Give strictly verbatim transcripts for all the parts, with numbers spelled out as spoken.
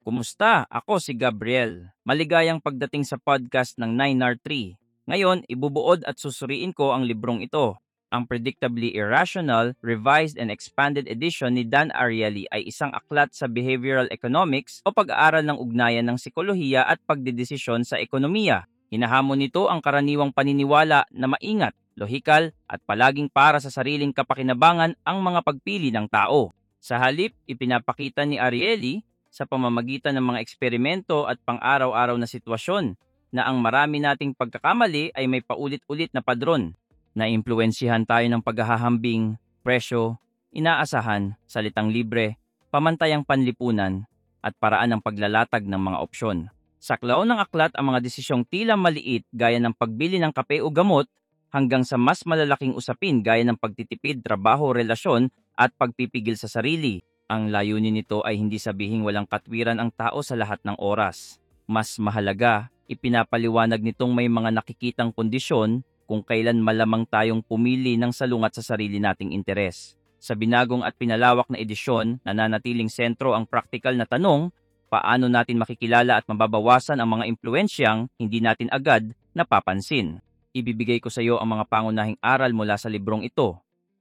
Kumusta? Ako si Gabriel. Maligayang pagdating sa podcast ng nine R three. Ngayon, ibubuod at susuriin ko ang librong ito. Ang Predictably Irrational, Revised and Expanded Edition ni Dan Ariely ay isang aklat sa behavioral economics o pag-aaral ng ugnayan ng sikolohiya at pagdedesisyon sa ekonomiya. Hinahamon nito ang karaniwang paniniwala na maingat, lohikal at palaging para sa sariling kapakinabangan ang mga pagpili ng tao. Sa halip, ipinapakita ni Ariely sa pamamagitan ng mga eksperimento at pang-araw-araw na sitwasyon na ang marami nating pagkakamali ay may paulit-ulit na padron. Naimpluwensyahan tayo ng paghahambing, presyo, inaasahan, salitang libre, pamantayang panlipunan, at paraan ng paglalatag ng mga opsyon. Saklaw ng aklat ang mga desisyong tila maliit gaya ng pagbili ng kape o gamot hanggang sa mas malalaking usapin gaya ng pagtitipid, trabaho, relasyon at pagpipigil sa sarili. Ang layunin nito ay hindi sabihing walang katwiran ang tao sa lahat ng oras. Mas mahalaga, ipinapaliwanag nitong may mga nakikitang kondisyon kung kailan malamang tayong pumili ng salungat sa sarili nating interes. Sa binagong at pinalawak na edisyon, nananatiling sentro ang praktikal na tanong, paano natin makikilala at mababawasan ang mga impluensyang hindi natin agad napapansin. Ibibigay ko sa iyo ang mga pangunahing aral mula sa librong ito.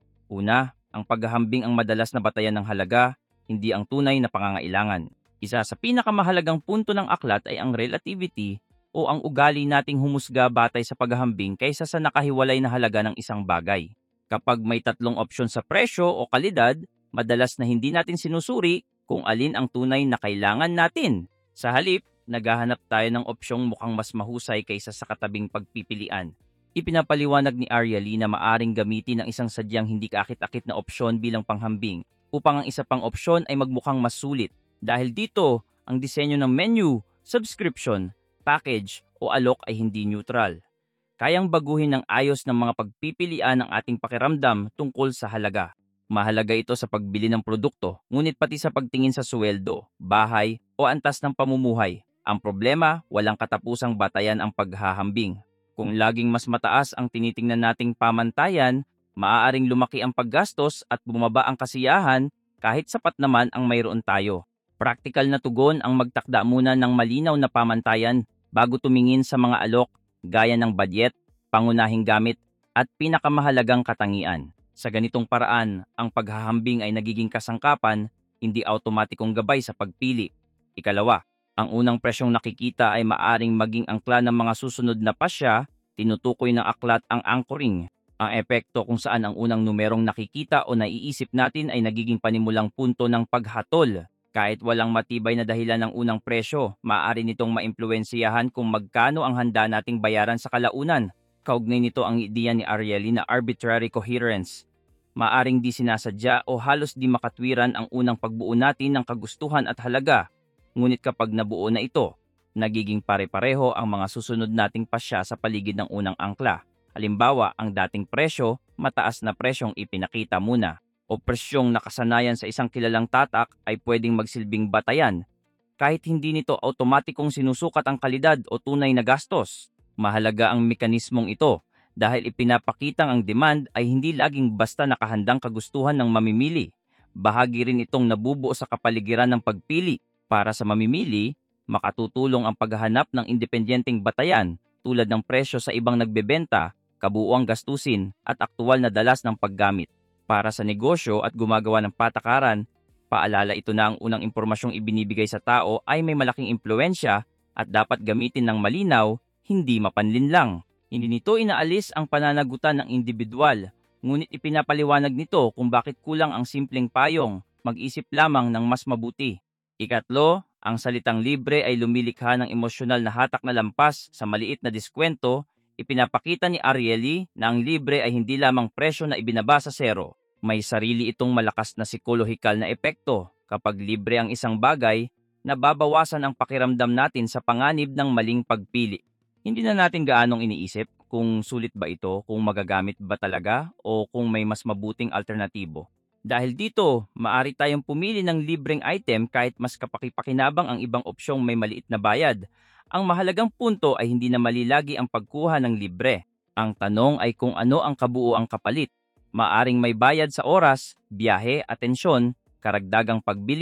Una, ang paghahambing ang madalas na batayan ng halaga, hindi ang tunay na pangangailangan. Isa sa pinakamahalagang punto ng aklat ay ang relativity o ang ugali nating humusga batay sa paghahambing kaysa sa nakahiwalay na halaga ng isang bagay. Kapag may tatlong opsyon sa presyo o kalidad, madalas na hindi natin sinusuri kung alin ang tunay na kailangan natin. Sa halip, naghahanap tayo ng opsyong mukhang mas mahusay kaysa sa katabing pagpipilian. Ipinapaliwanag ni Ariely na maaring gamitin ang isang sadyang hindi kaakit-akit na opsyon bilang panghambing upang ang isa pang opsyon ay magmukhang mas sulit. Dahil dito, ang disenyo ng menu, subscription, package o alok ay hindi neutral. Kayang baguhin ng ayos ng mga pagpipilian ng ating pakiramdam tungkol sa halaga. Mahalaga ito sa pagbili ng produkto, ngunit pati sa pagtingin sa suweldo, bahay o antas ng pamumuhay. Ang problema, walang katapusang batayan ang paghahambing. Kung laging mas mataas ang tinitingnan nating pamantayan, maaaring lumaki ang paggastos at bumaba ang kasiyahan kahit sapat naman ang mayroon tayo. Praktikal na tugon ang magtakda muna ng malinaw na pamantayan bago tumingin sa mga alok gaya ng budget, pangunahing gamit at pinakamahalagang katangian. Sa ganitong paraan, ang paghahambing ay nagiging kasangkapan, hindi automatikong gabay sa pagpili. Ikalawa, ang unang presyong nakikita ay maaring maging angkla ng mga susunod na pasya, tinutukoy ng aklat ang anchoring. Ang epekto kung saan ang unang numerong nakikita o naiisip natin ay nagiging panimulang punto ng paghatol. Kahit walang matibay na dahilan ng unang presyo, maaari nitong maimpluwensyahan kung magkano ang handa nating bayaran sa kalaunan. Kaugnay nito ang ideya ni Ariely na arbitrary coherence. Maaring di sinasadya o halos di makatwiran ang unang pagbuo natin ng kagustuhan at halaga. Ngunit kapag nabuo na ito, nagiging pare-pareho ang mga susunod nating pasya sa paligid ng unang angkla. Halimbawa, ang dating presyo, mataas na presyong ipinakita muna, o presyong nakasanayan sa isang kilalang tatak ay pwedeng magsilbing batayan, kahit hindi nito automatikong sinusukat ang kalidad o tunay na gastos. Mahalaga ang mekanismong ito dahil ipinapakitang ang demand ay hindi laging basta nakahandang kagustuhan ng mamimili. Bahagi rin itong nabubuo sa kapaligiran ng pagpili. Para sa mamimili, makatutulong ang paghahanap ng independenteng batayan tulad ng presyo sa ibang nagbebenta, kabuuang gastusin at aktual na dalas ng paggamit. Para sa negosyo at gumagawa ng patakaran, paalala ito na ang unang impormasyong ibinibigay sa tao ay may malaking impluensya at dapat gamitin ng malinaw, hindi mapanlinlang. Hindi nito inaalis ang pananagutan ng individual, ngunit ipinapaliwanag nito kung bakit kulang ang simpleng payong, mag-isip lamang ng mas mabuti. Ikatlo, ang salitang libre ay lumilikha ng emosyonal na hatak na lampas sa maliit na diskwento. Ipinapakita ni Ariely na ang libre ay hindi lamang presyo na ibinaba sa zero. May sarili itong malakas na psikolohikal na epekto. Kapag libre ang isang bagay, nababawasan ang pakiramdam natin sa panganib ng maling pagpili. Hindi na natin gaanong iniisip kung sulit ba ito, kung magagamit ba talaga, o kung may mas mabuting alternatibo. Dahil dito, maari tayong pumili ng libreng item kahit mas kapakipakinabang ang ibang opsyong may maliit na bayad. Ang mahalagang punto ay hindi na mali lagi ang pagkuha ng libre. Ang tanong ay kung ano ang kabuuang kapalit. Maaring may bayad sa oras, biyahe, atensyon, karagdagang pagbili,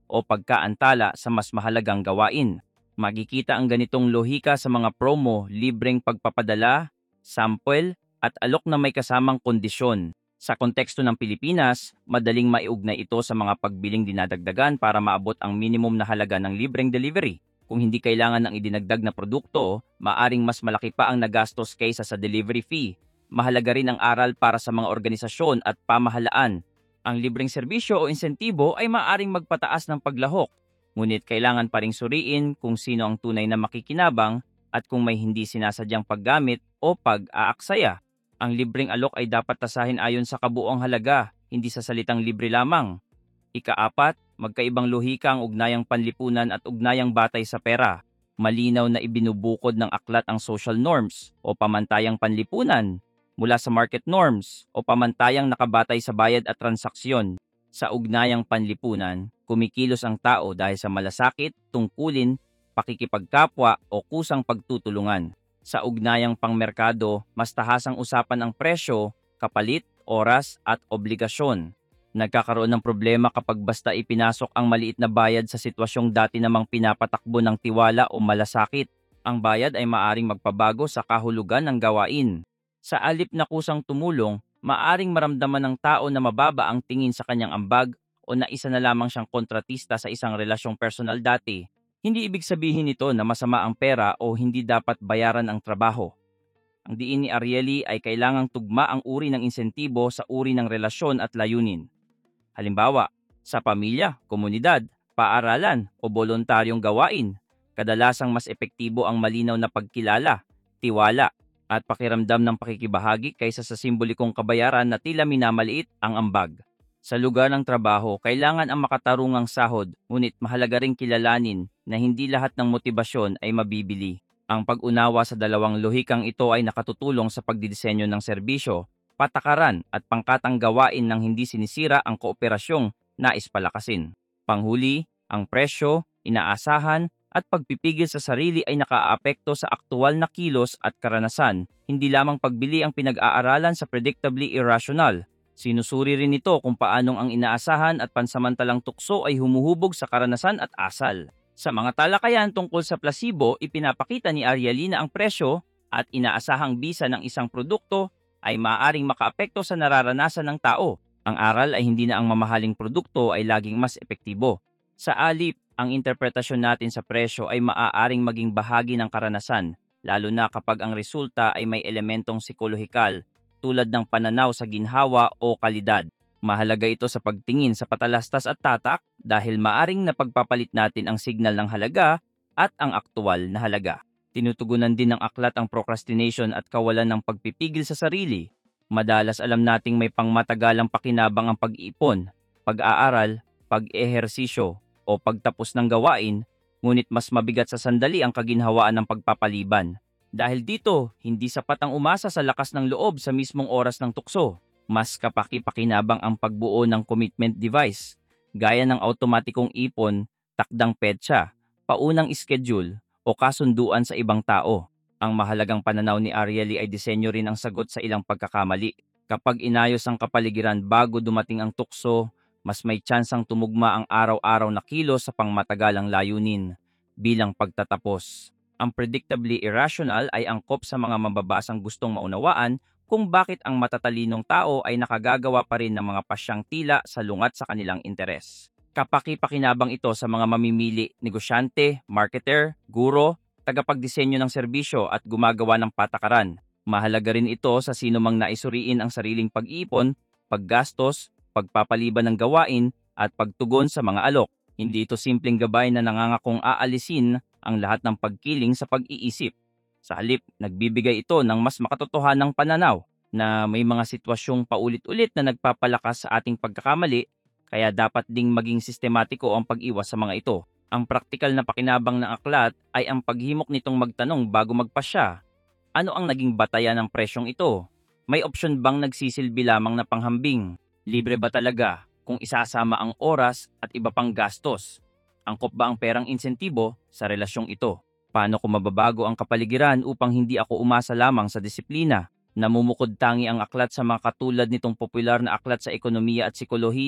o pagkaantala sa mas mahalagang gawain. Makikita ang ganitong lohika sa mga promo, libreng pagpapadala, sample, at alok na may kasamang kondisyon. Sa konteksto ng Pilipinas, madaling maiugnay ito sa mga pagbiling dinadagdagan para maabot ang minimum na halaga ng libreng delivery. Kung hindi kailangan ng idinagdag na produkto, maaring mas malaki pa ang nagastos kaysa sa delivery fee. Mahalaga rin ang aral para sa mga organisasyon at pamahalaan. Ang libreng serbisyo o insentibo ay maaring magpataas ng paglahok, ngunit kailangan pa ring suriin kung sino ang tunay na makikinabang at kung may hindi sinasadyang paggamit o pag-aaksaya. Ang libreng alok ay dapat tasahin ayon sa kabuuang halaga, hindi sa salitang libre lamang. Ikaapat, magkaibang lohika ang ugnayang panlipunan at ugnayang batay sa pera. Malinaw na ibinubukod ng aklat ang social norms o pamantayang panlipunan mula sa market norms o pamantayang nakabatay sa bayad at transaksyon. Sa ugnayang panlipunan, kumikilos ang tao dahil sa malasakit, tungkulin, pakikipagkapwa o kusang pagtutulungan. Sa ugnayang pangmerkado, mas tahasang usapan ang presyo, kapalit, oras at obligasyon. Nagkakaroon ng problema kapag basta ipinasok ang maliit na bayad sa sitwasyong dati namang pinapatakbo ng tiwala o malasakit. Ang bayad ay maaring magpabago sa kahulugan ng gawain. Sa alip na kusang tumulong, maaring maramdaman ng tao na mababa ang tingin sa kanyang ambag o na isa na lamang siyang kontratista sa isang relasyong personal dati. Hindi ibig sabihin nito na masama ang pera o hindi dapat bayaran ang trabaho. Ang diin ni Ariely ay kailangang tugma ang uri ng insentibo sa uri ng relasyon at layunin. Halimbawa, sa pamilya, komunidad, paaralan o voluntaryong gawain, kadalasang mas epektibo ang malinaw na pagkilala, tiwala, at pakiramdam ng pakikibahagi kaysa sa simbolikong kabayaran na tila minamaliit ang ambag. Sa lugar ng trabaho, kailangan ang makatarungang sahod, ngunit mahalaga ring kilalanin na hindi lahat ng motibasyon ay mabibili. Ang pag-unawa sa dalawang lohikang ito ay nakatutulong sa pagdidisenyo ng serbisyo, patakaran at pangkatang gawain ng hindi sinisira ang kooperasyong nais palakasin. Panghuli, ang presyo, inaasahan at pagpipigil sa sarili ay nakaaapekto sa aktual na kilos at karanasan, hindi lamang pagbili ang pinag-aaralan sa predictably irrational. Sinusuri rin ito kung paanong ang inaasahan at pansamantalang tukso ay humuhubog sa karanasan at asal. Sa mga talakayan tungkol sa placebo, ipinapakita ni Ariely na ang presyo at inaasahang bisa ng isang produkto ay maaaring makaapekto sa nararanasan ng tao. Ang aral ay hindi na ang mamahaling produkto ay laging mas epektibo. Sa alip, ang interpretasyon natin sa presyo ay maaaring maging bahagi ng karanasan, lalo na kapag ang resulta ay may elementong psikolohikal, tulad ng pananaw sa ginhawa o kalidad. Mahalaga ito sa pagtingin sa patalastas at tatak dahil maaring napagpapalit natin ang signal ng halaga at ang aktual na halaga. Tinutugunan din ng aklat ang procrastination at kawalan ng pagpipigil sa sarili. Madalas alam nating may pangmatagalang pakinabang ang pag-iipon, pag-aaral, pag-ehersisyo o pagtapos ng gawain, ngunit mas mabigat sa sandali ang kaginhawaan ng pagpapaliban. Dahil dito, hindi sapat ang umasa sa lakas ng loob sa mismong oras ng tukso. Mas kapaki-pakinabang ang pagbuo ng commitment device, gaya ng automatikong ipon, takdang petsa, paunang schedule, o kasunduan sa ibang tao. Ang mahalagang pananaw ni Ariely ay disenyo rin ang sagot sa ilang pagkakamali. Kapag inayos ang kapaligiran bago dumating ang tukso, mas may tsansang tumugma ang araw-araw na kilos sa pangmatagalang layunin bilang pagtatapos. Ang predictably irrational ay angkop sa mga mambabasang gustong maunawaan kung bakit ang matatalinong tao ay nakagagawa pa rin ng mga pasyang tila sa lungat sa kanilang interes. Kapaki-pakinabang ito sa mga mamimili, negosyante, marketer, guro, tagapagdisenyo ng serbisyo at gumagawa ng patakaran. Mahalaga rin ito sa sino mang naisuriin ang sariling pag-iipon, paggastos, pagpapaliban ng gawain at pagtugon sa mga alok. Hindi ito simpleng gabay na nangangakong aalisin ang lahat ng pagkiling sa pag-iisip. Sa halip, nagbibigay ito ng mas makatotohanang pananaw na may mga sitwasyong paulit-ulit na nagpapalakas sa ating pagkakamali, kaya dapat ding maging sistematiko ang pag-iwas sa mga ito. Ang praktikal na pakinabang ng aklat ay ang paghimok nitong magtanong bago magpasya. Ano ang naging batayan ng presyong ito? May opsyon bang nagsisilbi lamang na panghambing? Libre ba talaga kung isasama ang oras at iba pang gastos? Angkop ba ang perang insentibo sa relasyong ito? Paano ko mababago ang kapaligiran upang hindi ako umasa lamang sa disiplina? Namumukod tangi ang aklat sa mga katulad nitong popular na aklat sa ekonomiya at psikolohiya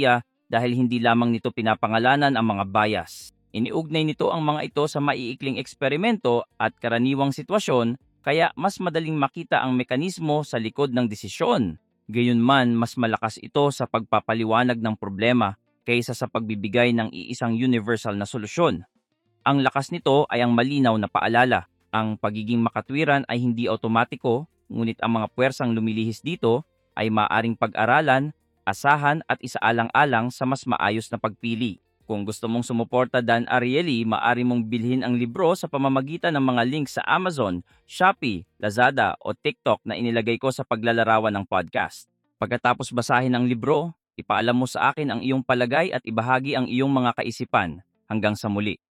dahil hindi lamang nito pinapangalanan ang mga bias. Iniugnay nito ang mga ito sa maiikling eksperimento at karaniwang sitwasyon, kaya mas madaling makita ang mekanismo sa likod ng desisyon. Gayunman, mas malakas ito sa pagpapaliwanag ng problema kaysa sa pagbibigay ng iisang universal na solusyon. Ang lakas nito ay ang malinaw na paalala. Ang pagiging makatwiran ay hindi otomatiko, ngunit ang mga puwersang lumilihis dito ay maaring pag-aralan, asahan at isaalang-alang sa mas maayos na pagpili. Kung gusto mong sumuporta Dan Ariely, maaari mong bilhin ang libro sa pamamagitan ng mga links sa Amazon, Shopee, Lazada o TikTok na inilagay ko sa paglalarawan ng podcast. Pagkatapos basahin ang libro, ipaalam mo sa akin ang iyong palagay at ibahagi ang iyong mga kaisipan. Hanggang sa muli.